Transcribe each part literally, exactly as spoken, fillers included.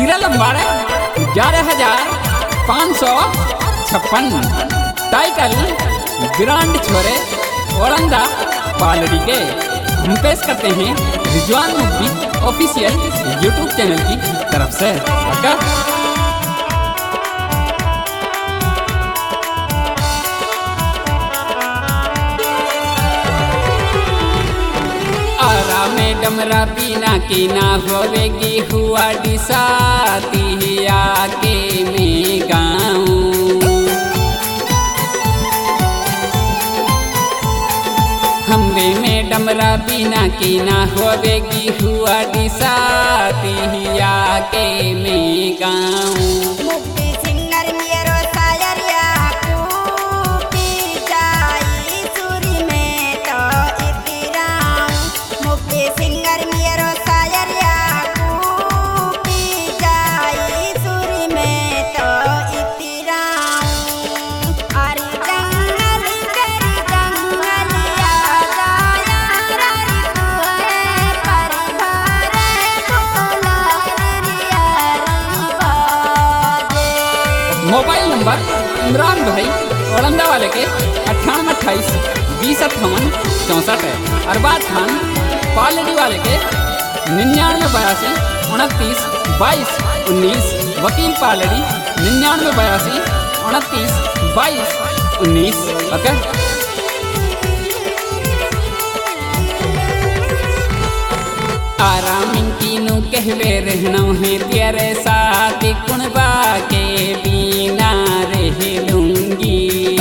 Serial number ग्यारह हजार पाँच सौ छप्पन। टाइटल ग्रांड छोरे औरंदा पालड़ी के। हम पेश करते हैं Rizwan movie official YouTube channel की तरफ से। आरा में डमरा पीना की ना होवेगी हुआ डिसाती आके में गाऊं। हमरे में डमरा पीना की ना होवेगी हुआ डिसाती आके में गाऊं। मोबाइल नंबर इमरान भाई औरंदा वाले के अट्ठावन अट्ठाईस बीस अट्ठावन चौंसठ है। अरबाज खान पालड़ी वाले के निन्यानवे बयासी उनतीस बाईस उन्नीस। वकील पालड़ी निन्यानवे बयासी उनतीस बाईस उन्नीस। ओके आराम तीनों कहवे रहना है तेरे साथ कुणबा के बिना रह लूंगी।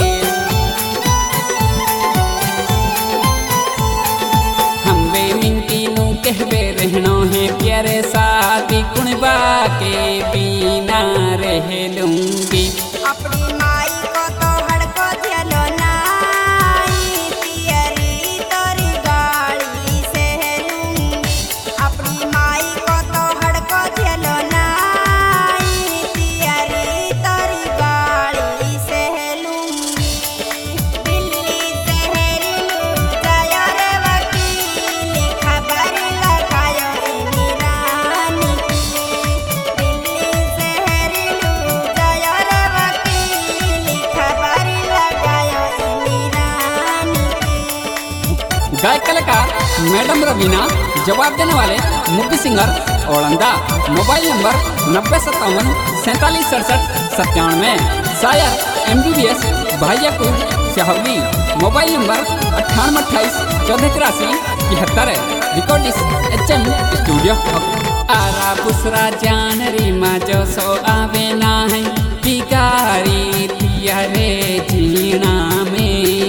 हम वे मिन तीनों कहवे रहना है तेरे साथ कुणबा के बिना रह लूंगी। अपनी माई को तो हड़को झेलो नाई तियरी तोरी गाड़ी से लूंगी। अपनी माई को तो हड़को झेलो नाई तियरी तोरी गाड़ी से लूंगी। दिल्ली शहर लू जायो रे वकील खबर लगायो इनी रानी की। दिल्ली शहर लू जायो रे वकील खबर लगायो इनी रानी की। गायक कलाकार मैडम रवीना जवाब देने वाले मुख्य सिंगर औरंदा। मोबाइल नंबर नब्बे सत्तावन सैंतालीस सड़सठ सत्तानवे। शायर M B B S Bhaiyapur सहावी। मोबाइल नंबर अट्ठावन अट्ठाईस चौदह तिरासी तिहत्तर। Recordist H M studio. Arrah बुसरा जान री माँ जो सो आवे ना है बिगारी तियारे जीना में।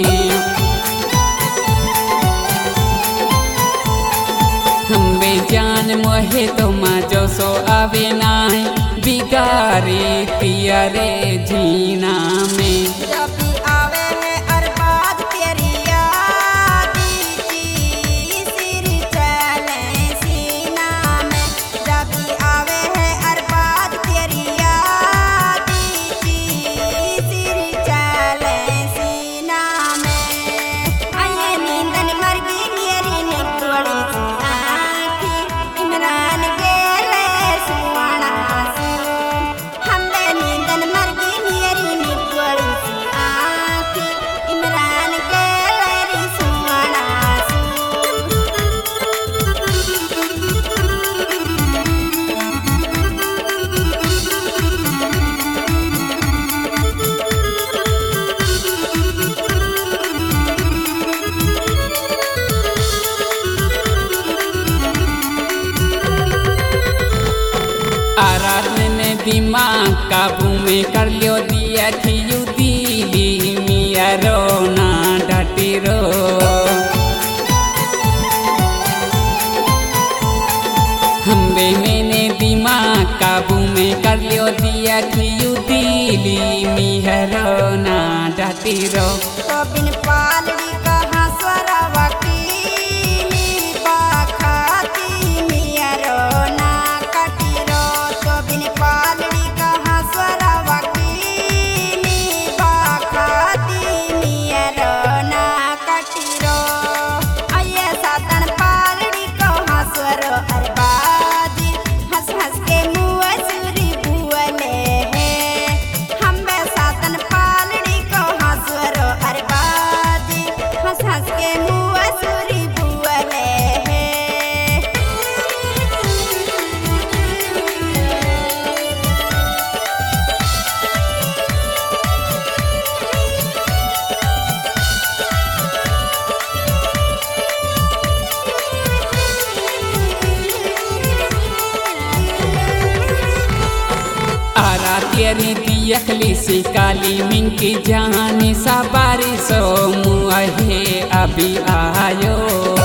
हम बे जान मोहे तो माँ जो सो आवे ना है बिगारी तियारे जीना में। जब भी आवे है अरबाज तेरी याद की सिर चले सीना में। जब भी आवे है अरबाज तेरी याद की सिर चले सीना में। आये नींदन मर गई मेरी निकड़ी आँखी इमरान के ले सुवाना सू। हमने नींदन मर गई मेरी निकड़ी आँखी इमरान के ले सुवाना सू। आराधन ने दिमाग काबू में कर लियो दिया थी यू दीदी मिया रो ना डटी रो। हमबे मैंने दिमाग काबू में कर लियो दिया थी यू दीदी मिया रो ना डटी रो। तो बिन पालड़ी कहाँ स्वरा वकीली बाखाती मिया रो ना कटी रो। तो बिन पालड़ी कहाँ स्वरा वकीली बाखाती मिया रो ना कटी रो। आये सातन पालड़ी को हंसवरो अरबाजी हंस हंस के मुँह तेरी दियखली सी काली मिंकी जानी सा बारिशो मुहे अभी आयो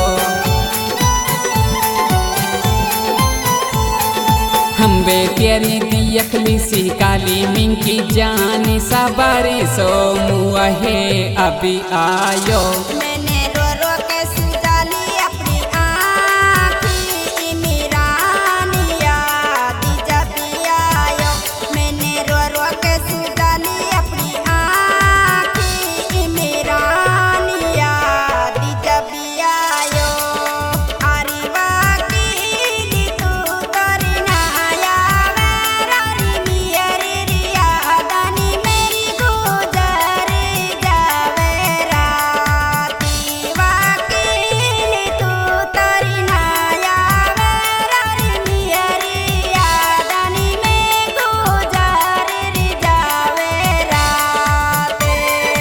हम बे तेरी दियखली सी काली मिंकी जानी सा बारिशो मुहे अभी आयो मैंने रो रो के सुजाली अपनी आँखी इमरानी याद जब आयो मैंने रो रो के सुजाली अपनी आँखी इमरानी याद जब आयो आरी वाकीली तू तोरी नाया वेरारी मियरी रिया दानी मेरी गुजर जावे राती वाकीली तू तोरी नाया वेरारी मियरी रिया दानी में गुजर जावे राते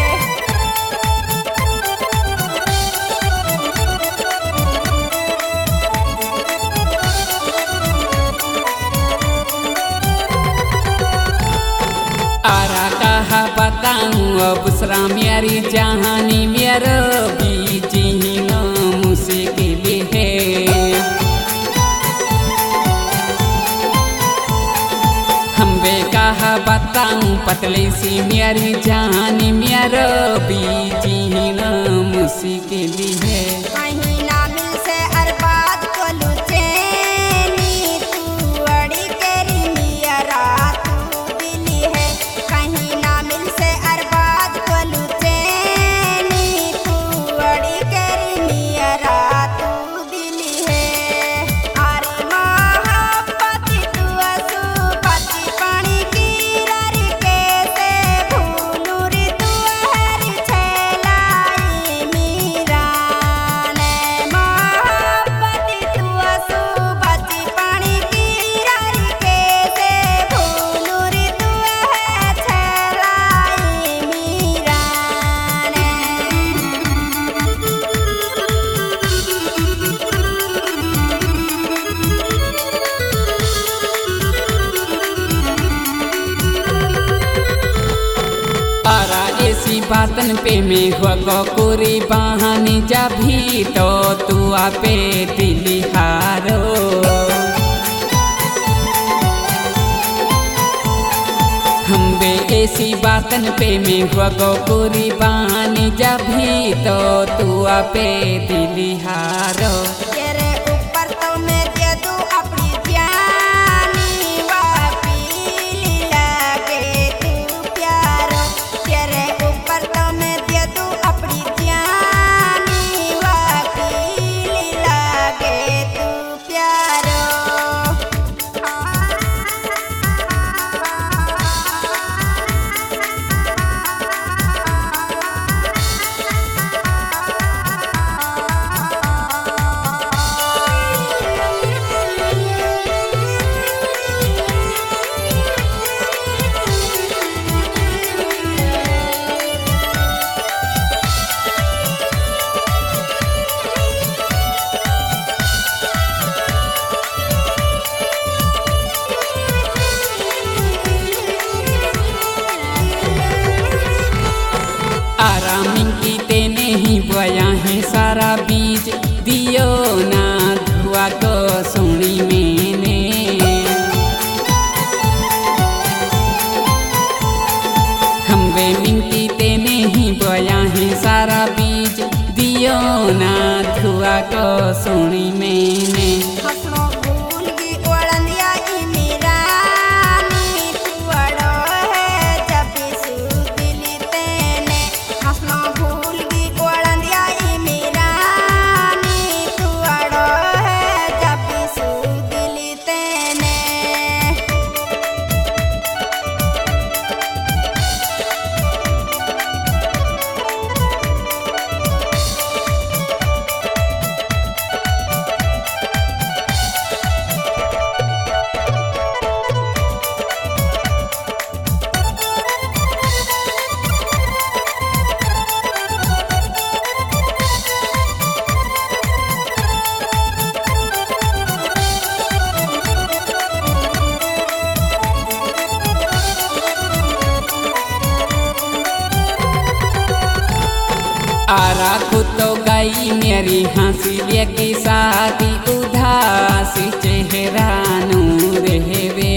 आरा कहा बताऊं अब बुसरा मेरी जहानी मेरा बीजी ना मुश्किल है हम बे कहा बताऊं पतली सी मेरी जहानी मेरा बीजी ना मुश्किल है कहीं ना मिल से अरबाद को लुचेनी तू अड़ी केरी मियरा तू दिली है कहीं ना मिल से अरबाद को लुचेनी तू अड़ी केरी मियरा तू दिली है आरी मोहब्बत तू असुबती पानी की रर के से भूलू रे तू हर छलाई मीरा ने मोहब्बत तू असुबती पानी की रर के से भूलू रे तू हर छलाई मीरा ने आरा ऐसी बातन पे में हुआ गोकुरी बहानी जा भी तो तू आपे दिली हारो हम बे ऐसी बातन पे में हुआ गोकुरी बहानी जा भी तो तू आपे दिली हारो तेरे ऊपर तो मैं दे दूं अपनी जानी वापीली लगे तू प्यारो तेरे ऊपर तो मैं दे दूं अपनी जानी वापीली लगे तू प्यारो आरामिंग की तेने ही बोया है सारा बीज दियो ना धुआ को सुनी मैंने हम वे मिंकी तेने ही बोया है सारा बीज दियो ना धुआ को सुनी मैंने हसनो भूल गई ओळंदिया इमरानी तू अड़ो है जब सुदिली तेने हसनो भूल गई ओळंदिया इमरानी तू अड़ो है जब सुदिली तेने मेरी हंसी लेगी शादी उदासी चेहरा नूर रहवे।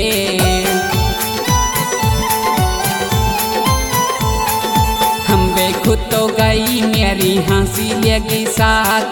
हम बेखुद तो गई मेरी हंसी लेगी शादी